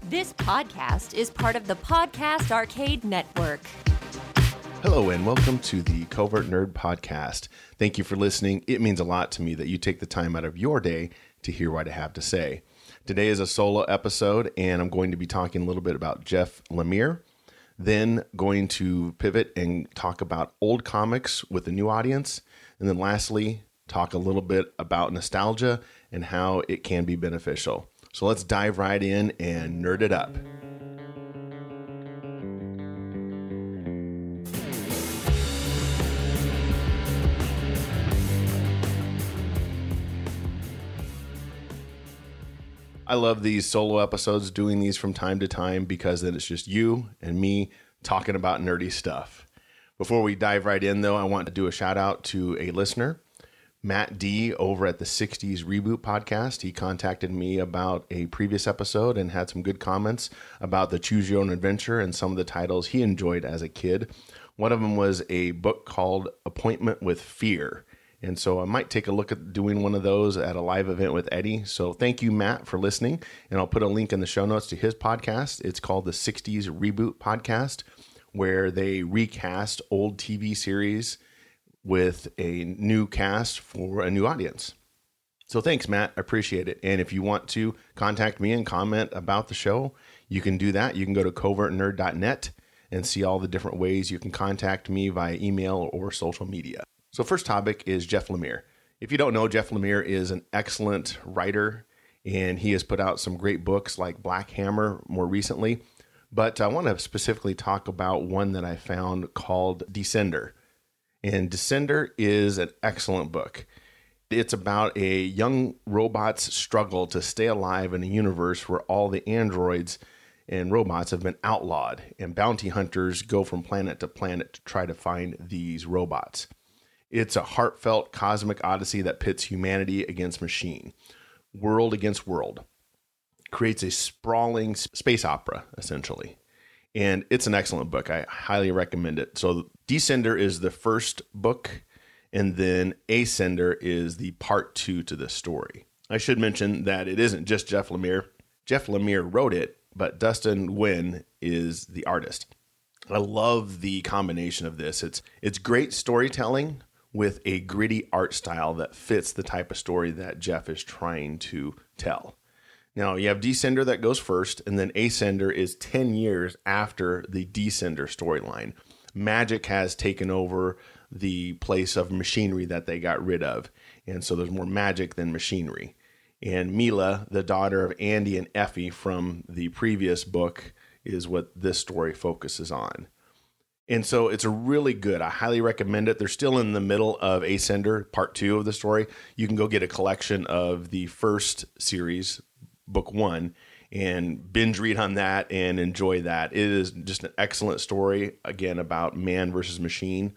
This podcast is part of the Podcast Arcade Network. Hello and welcome to the Covert Nerd Podcast. Thank you for listening. It means a lot to me that you take the time out of your day to hear what I have to say. Today is a solo episode and I'm going to be talking a little bit about Jeff Lemire, then going to pivot and talk about old comics with a new audience, and then lastly, talk a little bit about nostalgia and how it can be beneficial. So let's dive right in and nerd it up. I love these solo episodes, doing these from time to time, because then it's just you and me talking about nerdy stuff. Before we dive right in, though, I want to do a shout out to a listener, Matt D over at the 60s Reboot podcast. He contacted me about a previous episode and had some good comments about the Choose Your Own Adventure and some of the titles he enjoyed as a kid. One of them was a book called Appointment with Fear. And so I might take a look at doing one of those at a live event with Eddie. So thank you, Matt, for listening. And I'll put a link in the show notes to his podcast. It's called the 60s Reboot podcast, where they recast old TV series with a new cast for a new audience. So thanks, Matt. I appreciate it. And if you want to contact me and comment about the show, you can do that. You can go to covertnerd.net and see all the different ways you can contact me via email or social media. So first topic is Jeff Lemire. If you don't know, Jeff Lemire is an excellent writer, and he has put out some great books like Black Hammer more recently. But I want to specifically talk about one that I found called Descender. And Descender is an excellent book. It's about a young robot's struggle to stay alive in a universe where all the androids and robots have been outlawed, and bounty hunters go from planet to planet to try to find these robots. It's a heartfelt cosmic odyssey that pits humanity against machine, world against world. Creates a sprawling space opera, essentially. And it's an excellent book. I highly recommend it. So Descender is the first book, and then Ascender is the part 2 to the story. I should mention that it isn't just Jeff Lemire. Jeff Lemire wrote it, but Dustin Nguyen is the artist. I love the combination of this. It's great storytelling with a gritty art style that fits the type of story that Jeff is trying to tell. Now, you have Descender that goes first, and then Ascender is 10 years after the Descender storyline. Magic has taken over the place of machinery that they got rid of, and so there's more magic than machinery. And Mila, the daughter of Andy and Effie from the previous book, is what this story focuses on. And so it's a really good, I highly recommend it. They're still in the middle of Ascender, part 2 of the story. You can go get a collection of the first series, book 1, and binge read on that and enjoy that. It is just an excellent story, again, about man versus machine.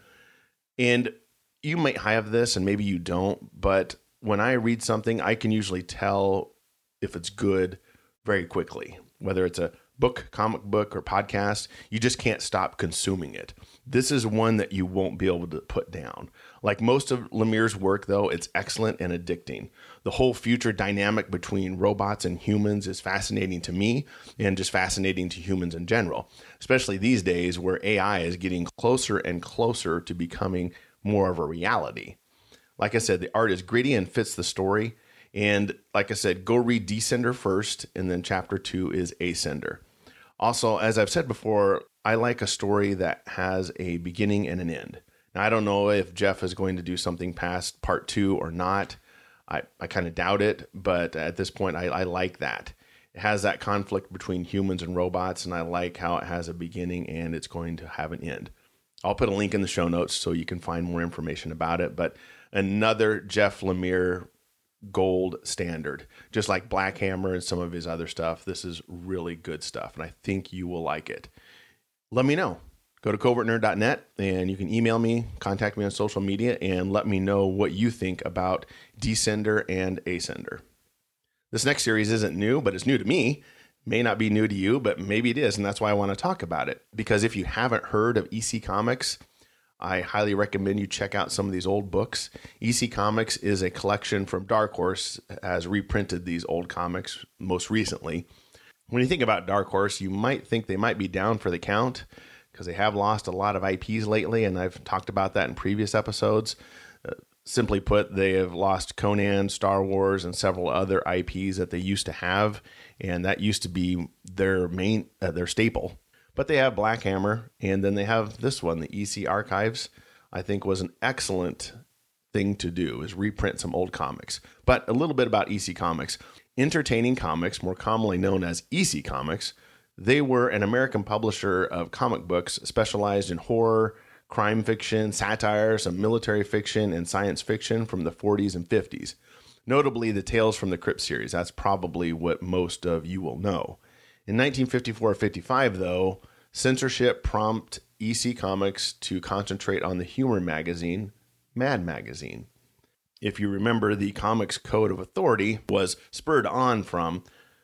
And you might have this and maybe you don't, but when I read something, I can usually tell if it's good very quickly, whether it's a book, comic book, or podcast. You just can't stop consuming it. This is one that you won't be able to put down. Like most of Lemire's work, though, it's excellent and addicting. The whole future dynamic between robots and humans is fascinating to me, and just fascinating to humans in general, especially these days where AI is getting closer and closer to becoming more of a reality. Like I said, the art is gritty and fits the story. And like I said, go read Descender first, and then chapter 2 is Ascender. Also, as I've said before, I like a story that has a beginning and an end. Now, I don't know if Jeff is going to do something past part 2 or not. I kind of doubt it, but at this point, I like that. It has that conflict between humans and robots, and I like how it has a beginning and it's going to have an end. I'll put a link in the show notes so you can find more information about it, but another Jeff Lemire gold standard, just like Black Hammer and some of his other stuff. This is really good stuff, and I think you will like it. Let me know. Go to covertnerd.net, and you can email me, contact me on social media, and let me know what you think about Descender and Ascender. This next series isn't new, but it's new to me. May not be new to you, but maybe it is, and that's why I want to talk about it. Because if you haven't heard of EC Comics, I highly recommend you check out some of these old books. EC Comics is a collection from Dark Horse, has reprinted these old comics most recently. When you think about Dark Horse, you might think they might be down for the count because they have lost a lot of IPs lately, and I've talked about that in previous episodes. Simply put, they have lost Conan, Star Wars, and several other IPs that they used to have, and that used to be their their staple. But they have Black Hammer, and then they have this one, the EC Archives. I think was an excellent thing to do, is reprint some old comics. But a little bit about EC Comics. Entertaining Comics, more commonly known as EC Comics, they were an American publisher of comic books specialized in horror, crime fiction, satire, some military fiction, and science fiction from the 40s and 50s. Notably, the Tales from the Crypt series. That's probably what most of you will know. In 1954-55, though, censorship prompted EC Comics to concentrate on the humor magazine, Mad Magazine. If you remember, the Comics Code of Authority was spurred on from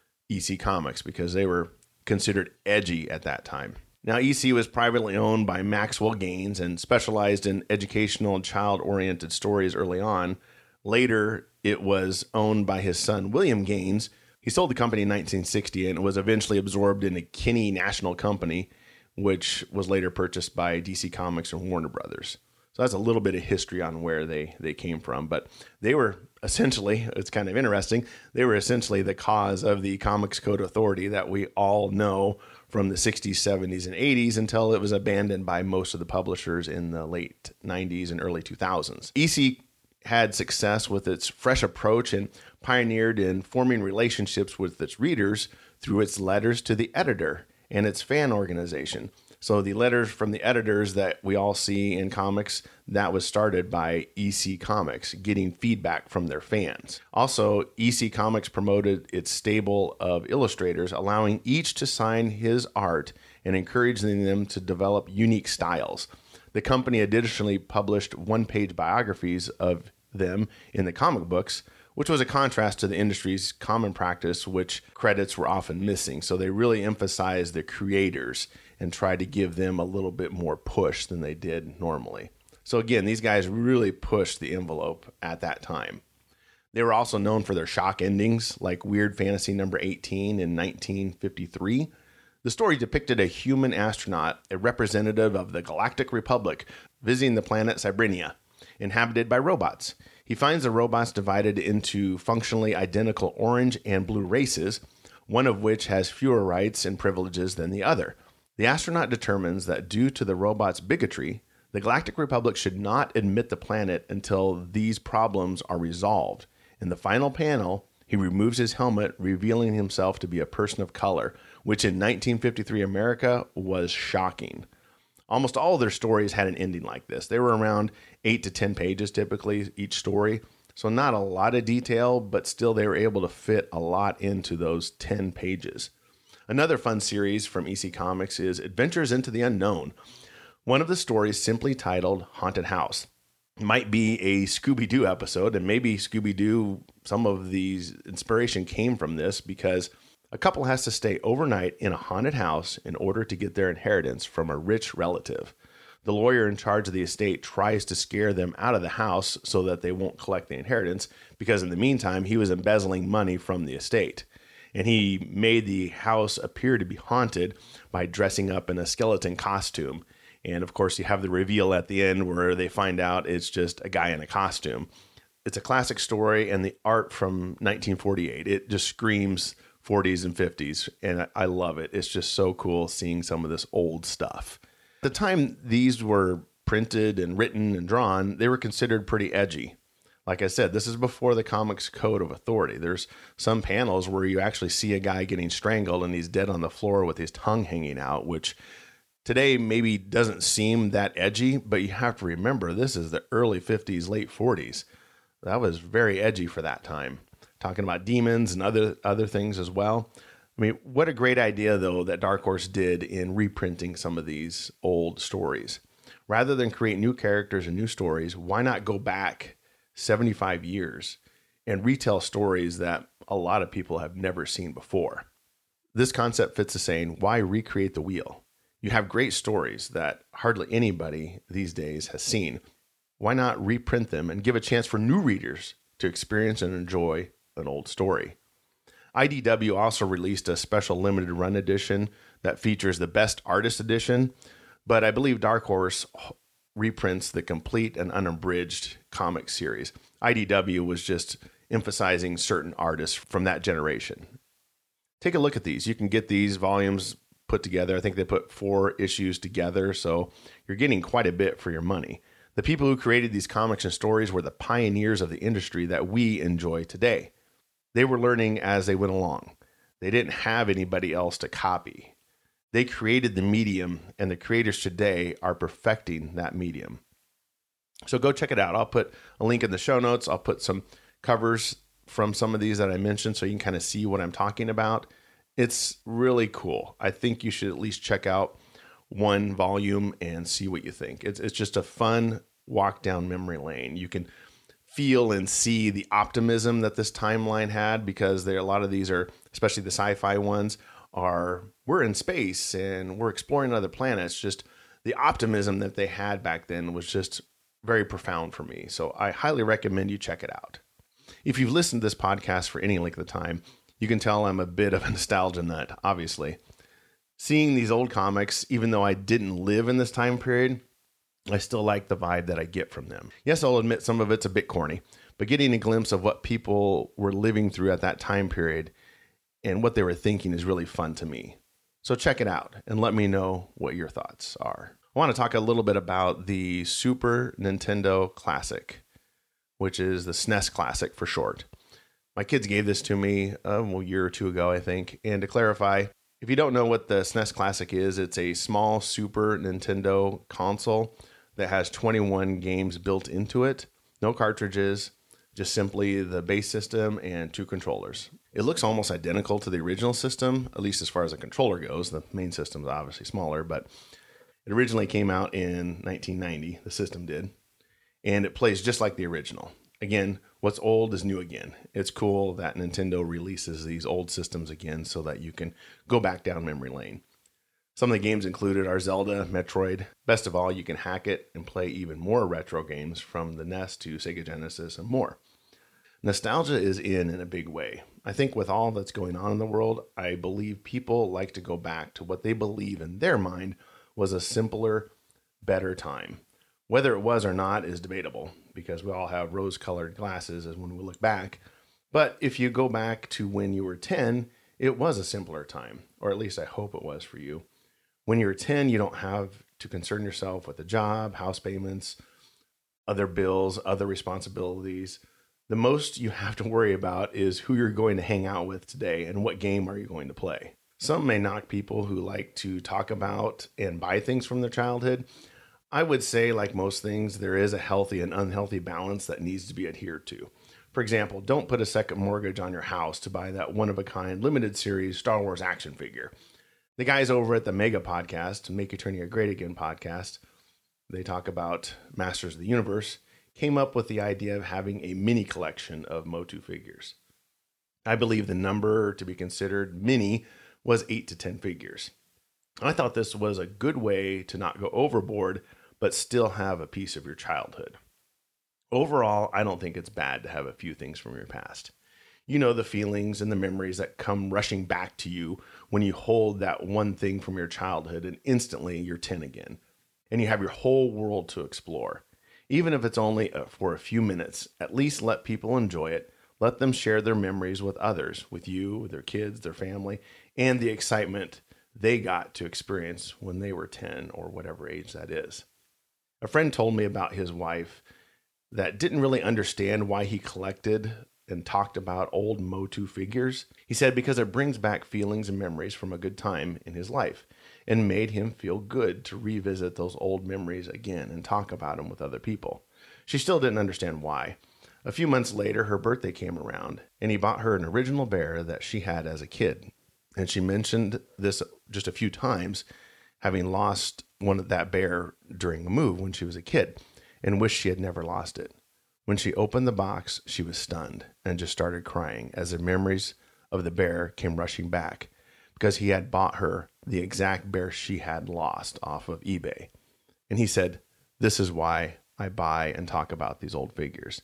EC Comics because they were considered edgy at that time. Now, EC was privately owned by Maxwell Gaines and specialized in educational and child-oriented stories early on. Later, it was owned by his son, William Gaines. He sold the company in 1960 and was eventually absorbed into Kinney National Company, which was later purchased by DC Comics and Warner Brothers. So that's a little bit of history on where they came from. But they were essentially, it's kind of interesting, they were essentially the cause of the Comics Code Authority that we all know from the 60s, 70s, and 80s until it was abandoned by most of the publishers in the late 90s and early 2000s. EC had success with its fresh approach and pioneered in forming relationships with its readers through its letters to the editor and its fan organization. So the letters from the editors that we all see in comics, that was started by EC Comics, getting feedback from their fans. Also, EC Comics promoted its stable of illustrators, allowing each to sign his art and encouraging them to develop unique styles. The company additionally published one-page biographies of them in the comic books, which was a contrast to the industry's common practice, which credits were often missing. So they really emphasized the creators and tried to give them a little bit more push than they did normally. So again, these guys really pushed the envelope at that time. They were also known for their shock endings, like Weird Fantasy number 18 in 1953. The story depicted a human astronaut, a representative of the Galactic Republic, visiting the planet Cybrania, inhabited by robots. He finds the robots divided into functionally identical orange and blue races, one of which has fewer rights and privileges than the other. The astronaut determines that due to the robots' bigotry, the Galactic Republic should not admit the planet until these problems are resolved. In the final panel, he removes his helmet, revealing himself to be a person of color, which in 1953 America was shocking. Almost all of their stories had an ending like this. They were around 8 to 10 pages typically each story, so not a lot of detail, but still they were able to fit a lot into those 10 pages. Another fun series from EC Comics is Adventures into the Unknown. One of the stories simply titled Haunted House. It might be a Scooby-Doo episode, and maybe Scooby-Doo, some of the inspiration came from this because a couple has to stay overnight in a haunted house in order to get their inheritance from a rich relative. The lawyer in charge of the estate tries to scare them out of the house so that they won't collect the inheritance, because in the meantime, he was embezzling money from the estate. And he made the house appear to be haunted by dressing up in a skeleton costume. And of course, you have the reveal at the end where they find out it's just a guy in a costume. It's a classic story, and the art from 1948, it just screams 40s and 50s, and I love it. It's just so cool seeing some of this old stuff. At the time these were printed and written and drawn, they were considered pretty edgy. Like I said, this is before the Comics Code of Authority. There's some panels where you actually see a guy getting strangled and he's dead on the floor with his tongue hanging out, which today maybe doesn't seem that edgy, but you have to remember this is the early 50s, late 40s. That was very edgy for that time. Talking about demons and other things as well. I mean, what a great idea, though, that Dark Horse did in reprinting some of these old stories. Rather than create new characters and new stories, why not go back 75 years and retell stories that a lot of people have never seen before? This concept fits the saying, why recreate the wheel? You have great stories that hardly anybody these days has seen. Why not reprint them and give a chance for new readers to experience and enjoy an old story? IDW also released a special limited run edition that features the Best Artist Edition, but I believe Dark Horse reprints the complete and unabridged comic series. IDW was just emphasizing certain artists from that generation. Take a look at these. You can get these volumes put together. I think they put 4 issues together, so you're getting quite a bit for your money. The people who created these comics and stories were the pioneers of the industry that we enjoy today. They were learning as they went along. They didn't have anybody else to copy. They created the medium, and the creators today are perfecting that medium. So go check it out. I'll put a link in the show notes. I'll put some covers from some of these that I mentioned so you can kind of see what I'm talking about. It's really cool. I think you should at least check out one volume and see what you think. It's just a fun walk down memory lane. You can feel and see the optimism that this timeline had, because a lot of these are, especially the sci-fi ones, we're in space and we're exploring other planets. Just the optimism that they had back then was just very profound for me. So I highly recommend you check it out. If you've listened to this podcast for any length of time, you can tell I'm a bit of a nostalgia nut, obviously. Seeing these old comics, even though I didn't live in this time period, I still like the vibe that I get from them. Yes, I'll admit some of it's a bit corny, but getting a glimpse of what people were living through at that time period and what they were thinking is really fun to me. So check it out and let me know what your thoughts are. I want to talk a little bit about the Super Nintendo Classic, which is the SNES Classic for short. My kids gave this to me a year or two ago, I think. And to clarify, if you don't know what the SNES Classic is, it's a small Super Nintendo console that has 21 games built into it. No cartridges, just simply the base system and 2 controllers. It looks almost identical to the original system, at least as far as the controller goes. The main system is obviously smaller, but it originally came out in 1990, the system did, and it plays just like the original. Again, what's old is new again. It's cool that Nintendo releases these old systems again so that you can go back down memory lane. Some of the games included are Zelda, Metroid. Best of all, you can hack it and play even more retro games from the NES to Sega Genesis and more. Nostalgia is in a big way. I think with all that's going on in the world, I believe people like to go back to what they believe in their mind was a simpler, better time. Whether it was or not is debatable, because we all have rose-colored glasses as when we look back. But if you go back to when you were 10, it was a simpler time, or at least I hope it was for you. When you were 10, you don't have to concern yourself with a job, house payments, other bills, other responsibilities. The most you have to worry about is who you're going to hang out with today and what game are you going to play. Some may knock people who like to talk about and buy things from their childhood. I would say, like most things, there is a healthy and unhealthy balance that needs to be adhered to. For example, don't put a second mortgage on your house to buy that one-of-a-kind limited series Star Wars action figure. The guys over at the Mega Podcast, Make Eternia Great Again podcast, they talk about Masters of the Universe, came up with the idea of having a mini collection of Motu figures. I believe the number to be considered mini was 8 to 10 figures. I thought this was a good way to not go overboard, but still have a piece of your childhood. Overall, I don't think it's bad to have a few things from your past. You know, the feelings and the memories that come rushing back to you when you hold that one thing from your childhood and instantly you're 10 again. And you have your whole world to explore. Even if it's only for a few minutes, at least let people enjoy it. Let them share their memories with others, with you, with their kids, their family, and the excitement they got to experience when they were 10 or whatever age that is. A friend told me about his wife that didn't really understand why he collected and talked about old Motu figures. He said because it brings back feelings and memories from a good time in his life and made him feel good to revisit those old memories again and talk about them with other people. She still didn't understand why. A few months later, her birthday came around, and he bought her an original bear that she had as a kid. And she mentioned this just a few times, having lost that bear during a move when she was a kid, and wished she had never lost it. When she opened the box, she was stunned and just started crying as the memories of the bear came rushing back, because he had bought her the exact bear she had lost off of eBay. And he said, "This is why I buy and talk about these old figures.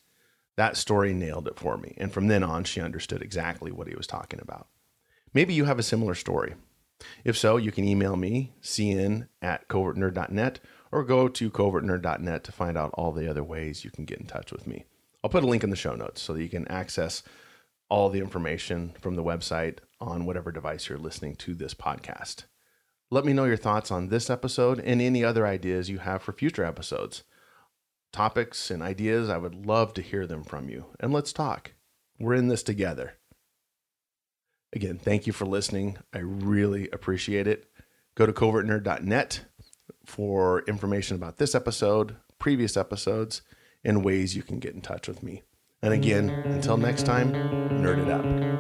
That story nailed it for me. And from then on, she understood exactly what he was talking about. Maybe you have a similar story. If so, you can email me, cn@covertnerd.net, or go to covertnerd.net to find out all the other ways you can get in touch with me. I'll put a link in the show notes so that you can access all the information from the website on whatever device you're listening to this podcast. Let me know your thoughts on this episode and any other ideas you have for future episodes. Topics and ideas, I would love to hear them from you. And let's talk. We're in this together. Again, thank you for listening. I really appreciate it. Go to covertnerd.net for information about this episode, previous episodes, and ways you can get in touch with me. And again, until next time, nerd it up.